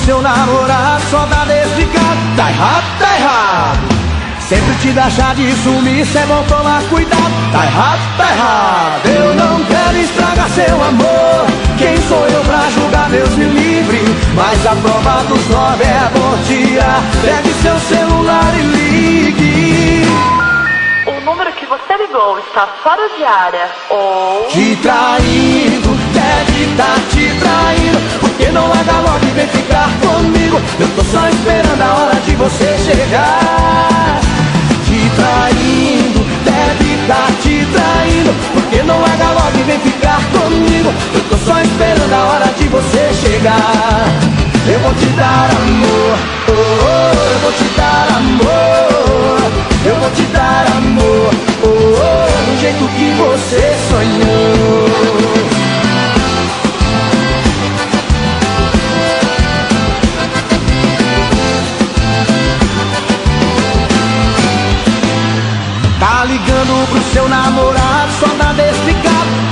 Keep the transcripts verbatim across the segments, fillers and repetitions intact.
seu namorado só dá desligado. Tá errado, tá errado. Sempre te dá chá de sumiço, é bom tomar cuidado. Tá errado, tá errado. Eu não quero estragar seu amor. Quem sou eu pra julgar, Deus me livre. Mas a prova dos nove é bom tirar. Pegue seu celular e ligue. O número que você ligou está fora de área. Ou... Te traindo, deve tá te traindo. Porque não larga logo e vem ficar comigo. Eu tô só esperando a hora de você chegar. Te traindo, deve tá te traindo. Porque não larga logo e vem ficar comigo. Eu tô só esperando a hora de você chegar. Eu vou te dar amor, oh, oh, eu vou te dar amor. Eu vou te dar amor, oh, oh, do jeito que você sonhou. Tá ligando pro seu namorado, só dá desligado.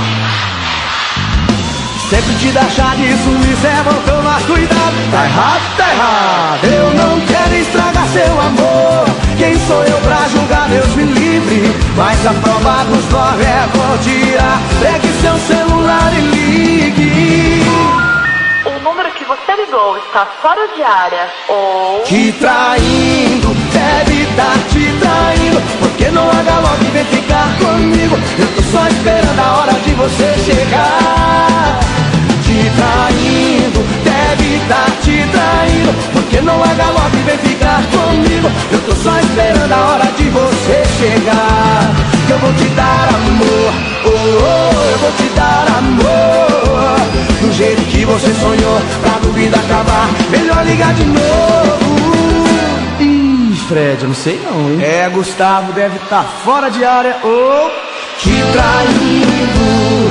Sempre te dá chá de sumiço, é bom tomar cuidado. Tá errado, tá errado. Eu não quero estragar seu amor. Quem sou eu pra julgar, Deus me livre. Mas a prova dos nove é bom tirar. Pegue seu celular e ligue. O número que você ligou está fora de área. Ou... Te traindo, deve tá te traindo. Porque não larga logo e vem ficar comigo. Eu tô só esperando a hora de você chegar. Te traindo, deve tá te traindo. Porque não larga logo e vem ficar comigo. Eu tô só esperando a hora de você chegar. Eu vou te dar amor, oh, oh, eu vou te dar amor. Do jeito que você sonhou, pra dúvida acabar, melhor ligar de novo. Ih, Fred, eu não sei não, hein? É, Gustavo deve estar fora de área. Oh, te traindo.